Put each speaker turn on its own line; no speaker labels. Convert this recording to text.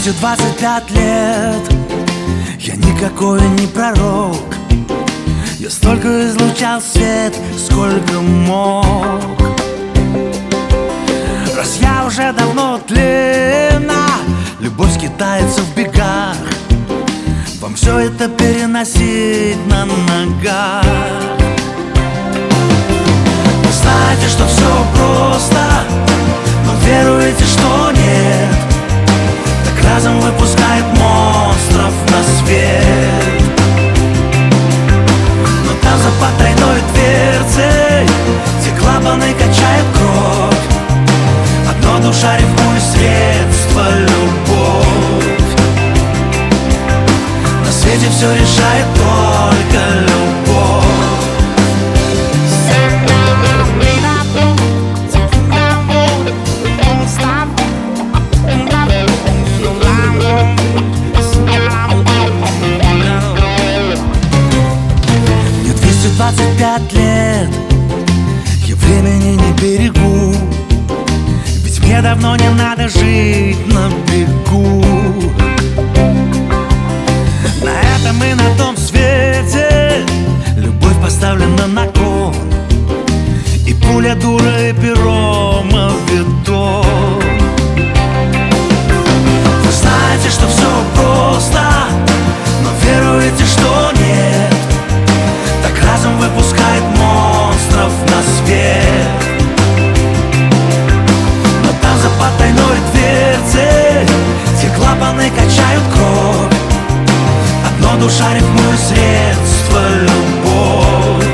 25 лет, я никакой не пророк. Я столько излучал свет, сколько мог. Раз я уже давно тлена, любовь скитается в бегах, вам все это переносить на ногах. Вы знаете, что все просто, но веруете, что нет. Так разом выпускает монстров на свет. Но там за потайной дверцей те клапаны качают кровь. Одно душа рифмует средство — любовь. На свете все решает только любовь. Мне 225 лет, я времени не берегу, ведь мне давно не надо жить на бегу. На этом и на том свете любовь поставлена на кон, и пуля дура, и перо мавитон. Вы знаете, что все просто, но веруете, что нет. Так разум выпускает монстров на свет. Но там за потайной дверцей те клапаны качают кровь. Одно душа рифмует средство — любовь.